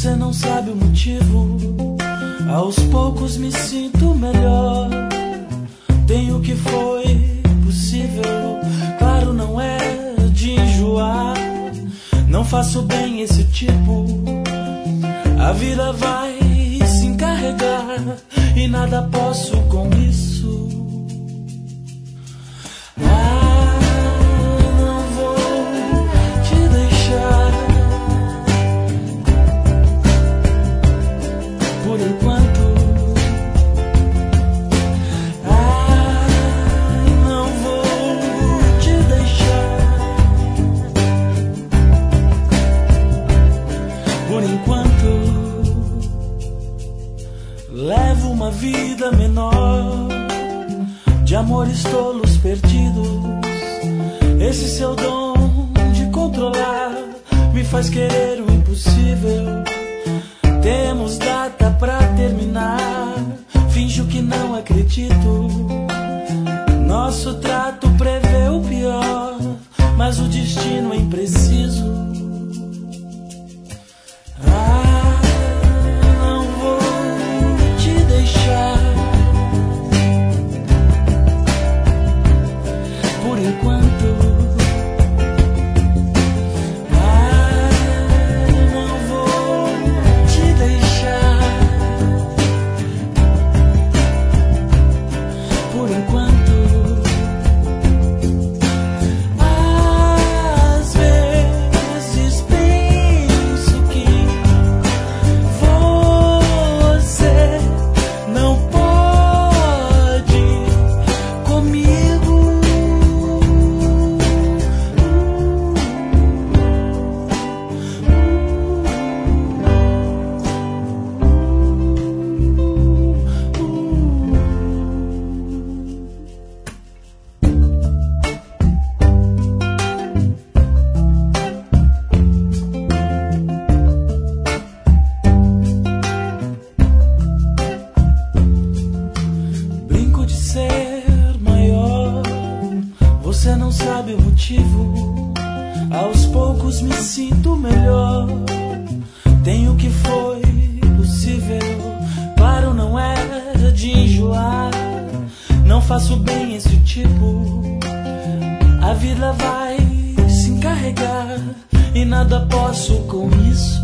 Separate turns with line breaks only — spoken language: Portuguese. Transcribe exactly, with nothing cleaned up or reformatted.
Você não sabe o motivo. Aos poucos me sinto melhor. Tenho o que foi possível. Claro, não é de enjoar. Não faço bem esse tipo. A vida vai se encarregar e nada posso com isso. Ah, não vou te deixar por enquanto. Ah, não vou te deixar por enquanto. Levo uma vida menor de amores tolos perdidos. Esse seu dom de controlar me faz querer o impossível. Temos data pra terminar. Finjo que não acredito. Nosso trato prevê o pior, mas o destino é impreciso. Ah, não vou te deixar por enquanto. Ah, não vou te deixar por enquanto. Às vezes penso que você não pode comigo. Brinco de ser maior. Você não sabe o motivo. Aos poucos me sinto melhor. Tenho o que foi possível. Claro, não era de enjoar. Não faço bem esse tipo. A vida vai se encarregar e nada posso com isso.